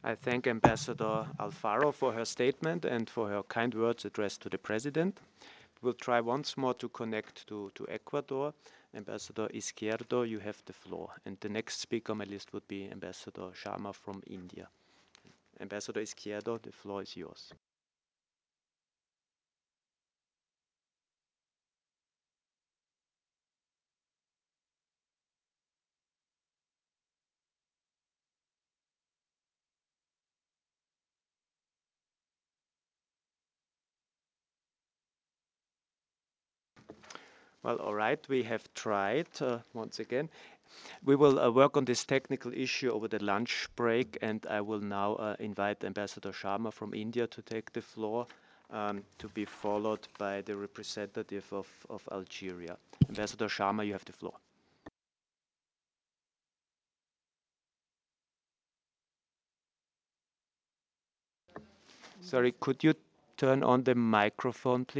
I thank Ambassador Alfaro for her statement and for her kind words addressed to the President. We'll try once more to connect to Ecuador. Ambassador Izquierdo, you have the floor. And the next speaker on my list would be Ambassador Sharma from India. Ambassador Izquierdo, the floor is yours. Well, all right, we have tried once again. We will work on this technical issue over the lunch break, and I will now invite Ambassador Sharma from India to take the floor, to be followed by the representative of Algeria. Ambassador Sharma, you have the floor. Sorry, could you turn on the microphone, please?